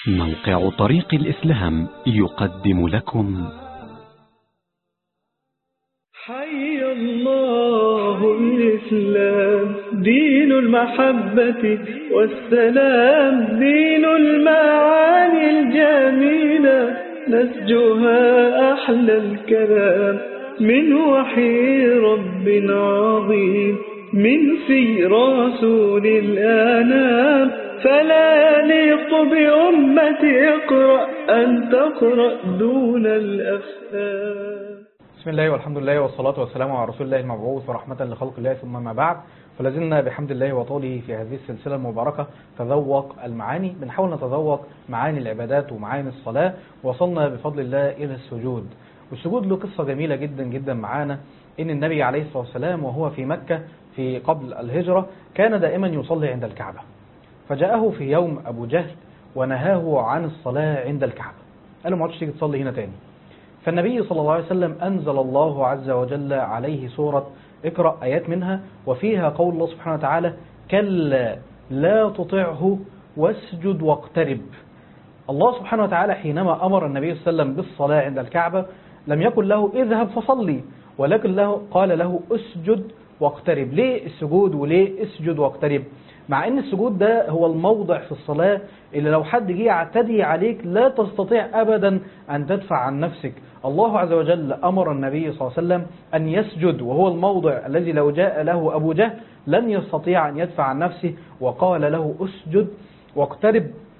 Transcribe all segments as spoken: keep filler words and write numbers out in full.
موقع طريق الإسلام يقدم لكم حي الله الإسلام دين المحبة والسلام، دين المعاني الجميلة نسجها أحلى الكلام من وحي رب عظيم، من في رسول الأنام. فلا يليق بأمة اقرأ أن تقرأ دون الأفهام. بسم الله والحمد لله والصلاة والسلام على رسول الله المبعوث ورحمة لخلق الله، ثم ما بعد. فلازلنا بحمد الله وطوله في هذه السلسلة المباركة تذوق المعاني، بنحاول نتذوق معاني العبادات ومعاني الصلاة. وصلنا بفضل الله إلى السجود، والسجود له قصة جميلة جدا جدا معانا. إن النبي عليه الصلاة والسلام وهو في مكة في قبل الهجرة كان دائما يصلي عند الكعبة، فجاءه في يوم أبو جهل ونهاه عن الصلاة عند الكعبة، قال له ما عادش تيجي تصلي هنا تاني. فالنبي صلى الله عليه وسلم أنزل الله عز وجل عليه سورة اقرأ، آيات منها وفيها قول الله سبحانه وتعالى: كلا لا تطعه واسجد واقترب. الله سبحانه وتعالى حينما أمر النبي صلى الله عليه وسلم بالصلاة عند الكعبة لم يقل له اذهب فصلي، ولكن له قال له اسجد واقترب. ليه السجود وليه اسجد واقترب؟ مع ان السجود ده هو الموضع في الصلاة اللي لو حد جه يعتدي عليك لا تستطيع ابدا ان تدفع عن نفسك. الله عز وجل امر النبي صلى الله عليه وسلم ان يسجد، وهو الموضع الذي لو جاء له ابو جهل لن يستطيع ان يدفع عن نفسه، وقال له اسجد واقترب،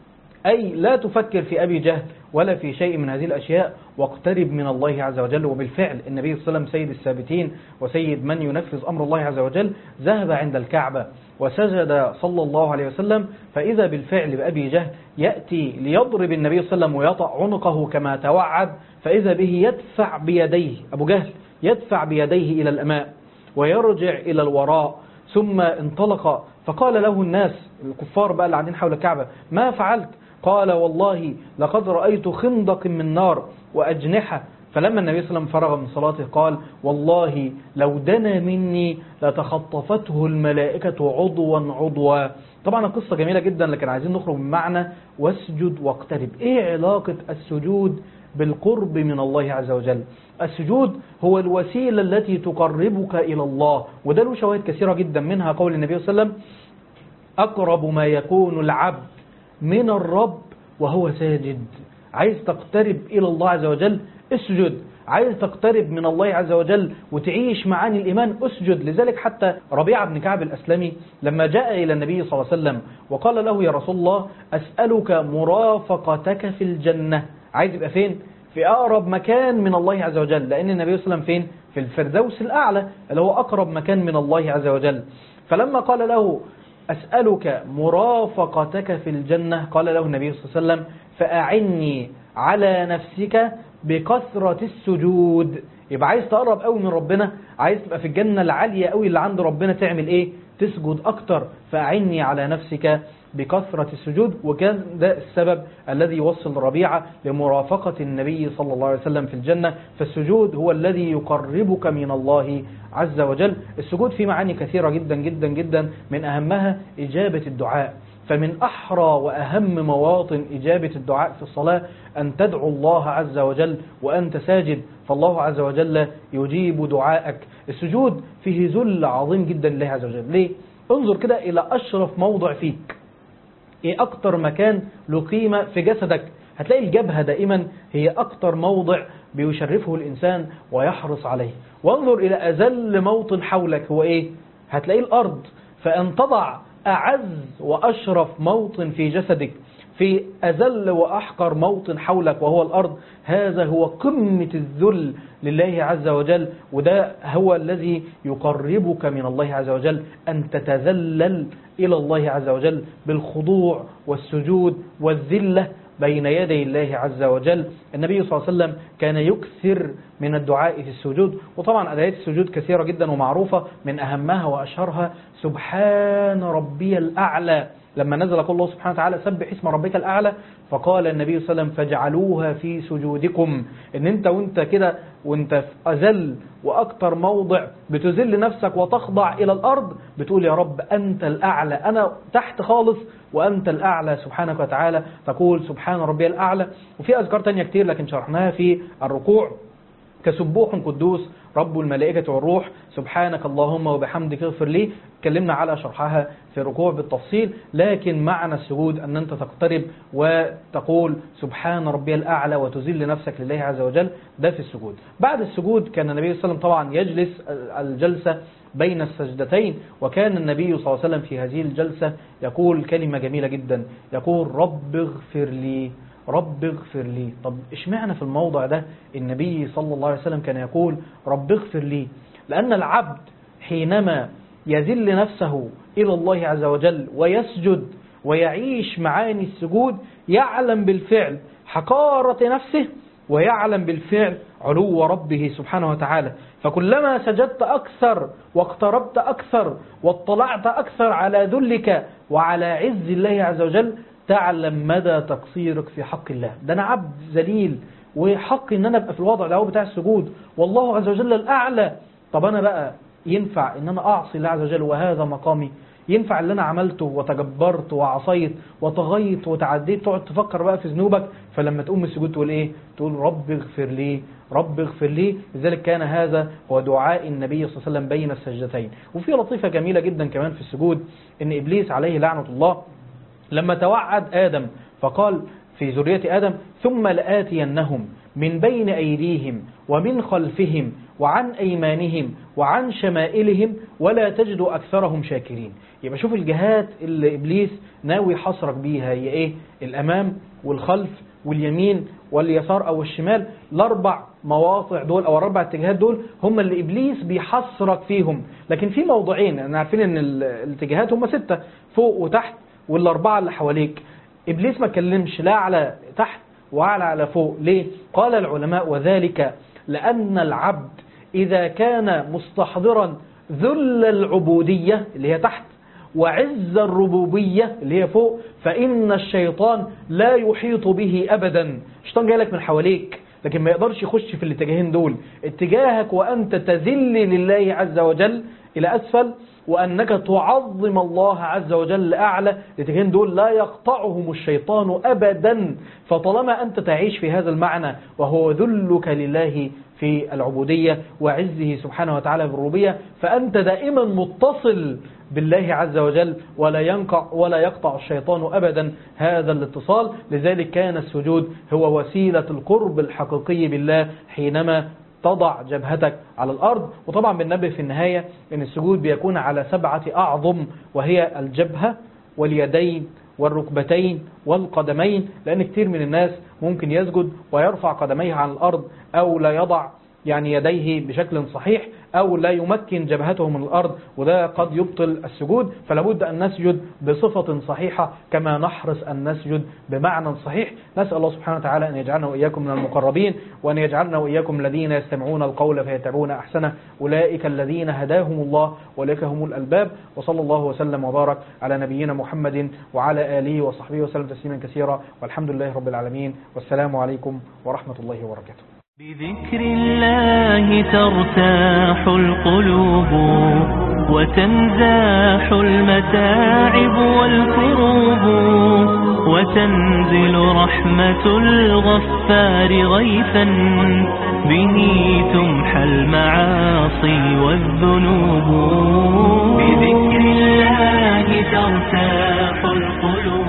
أي لا تفكر في أبي جهل ولا في شيء من هذه الأشياء، واقترب من الله عز وجل. وبالفعل النبي صلى الله عليه وسلم سيد الثابتين وسيد من ينفذ أمر الله عز وجل ذهب عند الكعبة وسجد صلى الله عليه وسلم، فإذا بالفعل بأبي جهل يأتي ليضرب النبي صلى الله عليه وسلم ويطأ عنقه كما توعد، فإذا به يدفع بيديه، أبو جهل يدفع بيديه إلى الأمام ويرجع إلى الوراء، ثم انطلق. فقال له الناس الكفار بقى اللي قاعدين حول الكعبة: ما فعلت؟ قال: والله لقد رأيت خندق من نار وأجنحة. فلما النبي صلى الله عليه وسلم فرغ من صلاته قال: والله لو دنا مني لتخطفته الملائكة عضوا عضوا. طبعا القصة جميلة جدا، لكن عايزين نخرج من معنى واسجد واقترب. ايه علاقة السجود بالقرب من الله عز وجل؟ السجود هو الوسيلة التي تقربك إلى الله، وده له شواهد كثيرة جدا، منها قول النبي صلى الله عليه وسلم: أقرب ما يكون العبد من الرب وهو ساجد. عايز تقترب إلى الله عز وجل اسجد، عايز تقترب من الله عز وجل وتعيش معاني الإيمان اسجد. لذلك حتى ربيعة بن كعب الأسلمي لما جاء إلى النبي صلى الله عليه وسلم وقال له: يا رسول الله أسألك مرافقتك في الجنة. عايز يبقى فين؟ في أقرب مكان من الله عز وجل، لأن النبي صلى الله عليه وسلم فين؟ في الفردوس الأعلى اللي هو أقرب مكان من الله عز وجل. فلما قال له: أسألك مرافقتك في الجنة، قال له النبي صلى الله عليه وسلم: فأعني على نفسك بكثرة السجود. يبقى عايز تقرب قوي من ربنا، عايز تبقى في الجنة العالية قوي اللي عند ربنا، تعمل ايه؟ تسجد أكتر. فأعني على نفسك بكثرة السجود. وكان ده السبب الذي يوصل ربيعة لمرافقة النبي صلى الله عليه وسلم في الجنة. فالسجود هو الذي يقربك من الله عز وجل. السجود فيه معاني كثيرة جدا جدا جدا، من أهمها إجابة الدعاء. فمن أحرى وأهم مواطن إجابة الدعاء في الصلاة أن تدعو الله عز وجل وأنت ساجد، فالله عز وجل يجيب دعائك. السجود فيه ذل عظيم جدا لله عز وجل. ليه؟ انظر كده إلى أشرف موضع فيك، ايه اكتر مكان له قيمة في جسدك؟ هتلاقي الجبهة دائما هي اكتر موضع بيشرفه الانسان ويحرص عليه. وانظر الى اذل موطن حولك، هو ايه؟ هتلاقي الارض. فان تضع اعز واشرف موطن في جسدك في أذل وأحقر موطن حولك وهو الأرض، هذا هو قمة الذل لله عز وجل. وده هو الذي يقربك من الله عز وجل، أن تتذلل إلى الله عز وجل بالخضوع والسجود والذلة بين يدي الله عز وجل. النبي صلى الله عليه وسلم كان يكثر من الدعاء في السجود. وطبعا أدعية السجود كثيرة جدا ومعروفة، من أهمها وأشهرها: سبحان ربي الأعلى. لما نزل قول الله سبحانه وتعالى سبح اسم ربك الأعلى، فقال النبي صلى الله عليه وسلم فاجعلوها في سجودكم، ان انت وانت كده وانت في أذل وأكتر موضع بتذل نفسك وتخضع إلى الأرض بتقول يا رب أنت الأعلى، أنا تحت خالص وأنت الأعلى سبحانك وتعالى، تقول سبحان ربي الأعلى. وفي أذكار تانية كتير لكن شرحناها في الركوع كسبوح قدوس رب الملائكة والروح، سبحانك اللهم وبحمدك اغفر لي، اتكلمنا على شرحها في الركوع بالتفصيل. لكن معنى السجود أن أنت تقترب وتقول سبحان ربي الأعلى وتذل نفسك لله عز وجل، ده في السجود. بعد السجود كان النبي صلى الله عليه وسلم طبعا يجلس الجلسة بين السجدتين، وكان النبي صلى الله عليه وسلم في هذه الجلسة يقول كلمة جميلة جدا، يقول رب اغفر لي رب اغفر لي. طب اشمعنى في الموضع ده النبي صلى الله عليه وسلم كان يقول رب اغفر لي؟ لأن العبد حينما يذل نفسه إلى الله عز وجل ويسجد ويعيش معاني السجود يعلم بالفعل حقارة نفسه ويعلم بالفعل علو ربه سبحانه وتعالى. فكلما سجدت أكثر واقتربت أكثر واطلعت أكثر على ذلك وعلى عز الله عز وجل تعلم مدى تقصيرك في حق الله. ده أنا عبد ذليل وحق إن أنا أبقى في الوضع ده بتاع السجود والله عز وجل الأعلى. طب أنا بقى ينفع إن أنا أعصي الله عز وجل وهذا مقامي؟ ينفع اللي أنا عملته وتجبرت وعصيت وطغيت وتعديت تقعد تفكر بقى في ذنوبك؟ فلما تقوم السجود تقول إيه؟ تقول رب اغفر لي رب اغفر لي. لذلك كان هذا هو دعاء النبي صلى الله عليه وسلم بين السجدتين. وفي لطيفة جميلة جدا كمان في السجود، إن إبليس عليه لعنة الله لما توعد آدم فقال في ذرية آدم ثم لآتينهم من بين أيديهم ومن خلفهم وعن أيمانهم وعن شمائلهم ولا تجد أكثرهم شاكرين. يبقى شوف الجهات اللي إبليس ناوي حصرك بيها هي إيه؟ الأمام والخلف واليمين واليسار أو الشمال. الأربع مواضع دول أو الأربع اتجاهات دول هم اللي إبليس بيحصرك فيهم. لكن في موضوعين أنا عارفين أن الاتجاهات هم ستة، فوق وتحت والأربعة اللي حواليك. إبليس ما كلمش لا على تحت وعلى على فوق. ليه؟ قال العلماء وذلك لأن العبد إذا كان مستحضرا ذل العبودية اللي هي تحت وعز الربوبية اللي هي فوق فإن الشيطان لا يحيط به أبدا. الشيطان جاي لك من حواليك لكن ما يقدرش يخش في الاتجاهين دول. اتجاهك وأنت تذل لله عز وجل إلى أسفل وأنك تعظم الله عز وجل أعلى، الاتجاهين دول لا يقطعهم الشيطان أبدا. فطالما أنت تعيش في هذا المعنى وهو ذلك لله في العبودية وعزه سبحانه وتعالى بالربوبية فأنت دائما متصل بالله عز وجل ولا ينقع ولا يقطع الشيطان أبدا هذا الاتصال. لذلك كان السجود هو وسيلة القرب الحقيقي بالله حينما تضع جبهتك على الأرض. وطبعا بالنبي في النهاية أن السجود بيكون على سبعة أعظم وهي الجبهة واليدين والركبتين والقدمين، لأن كتير من الناس ممكن يسجد ويرفع قدميه عن الأرض أو لا يضع يعني يديه بشكل صحيح أو لا يمكن جبهته من الأرض وده قد يبطل السجود. فلابد أن نسجد بصفة صحيحة كما نحرص أن نسجد بمعنى صحيح. نسأل الله سبحانه وتعالى أن يجعلنا وإياكم من المقربين وأن يجعلنا وإياكم الذين يستمعون القول فيتبعون أحسنه أولئك الذين هداهم الله وأولئك هم الألباب. وصلى الله وسلم وبارك على نبينا محمد وعلى آله وصحبه وسلم تسليما كثيرا والحمد لله رب العالمين والسلام عليكم ورحمة الله وبركاته. بذكر الله ترتاح القلوب وتنزاح المتاعب والكروب وتنزل رحمة الغفار غيثا به تمحى المعاصي والذنوب. بذكر الله ترتاح القلوب